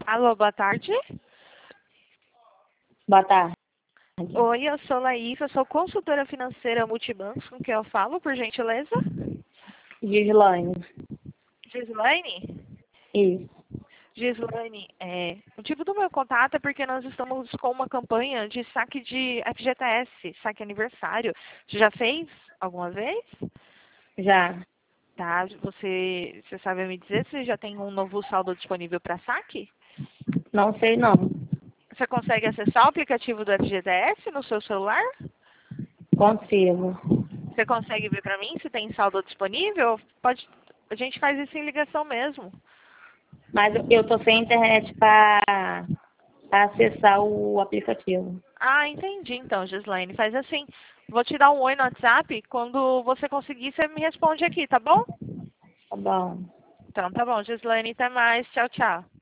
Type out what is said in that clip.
Alô, boa tarde. Boa tarde. Oi, eu sou Laís, eu sou consultora financeira Multibancos, com quem eu falo, por gentileza? Gislaine. Gislaine? Isso. Gislaine, o motivo do meu contato é porque nós estamos com uma campanha de saque de FGTS, saque aniversário. Você já fez alguma vez? Já. Tá, você sabe me dizer se já tem um novo saldo disponível para saque? Não sei não. Você consegue acessar o aplicativo do FGTS no seu celular? Consigo. Você consegue ver para mim se tem saldo disponível? A gente faz isso em ligação mesmo. Mas eu tô sem internet para acessar o aplicativo. Ah, entendi então, Gislaine. Faz assim. Vou te dar um oi no WhatsApp. Quando você conseguir, você me responde aqui, tá bom? Tá bom. Então, tá bom, Gislaine. Até mais. Tchau, tchau.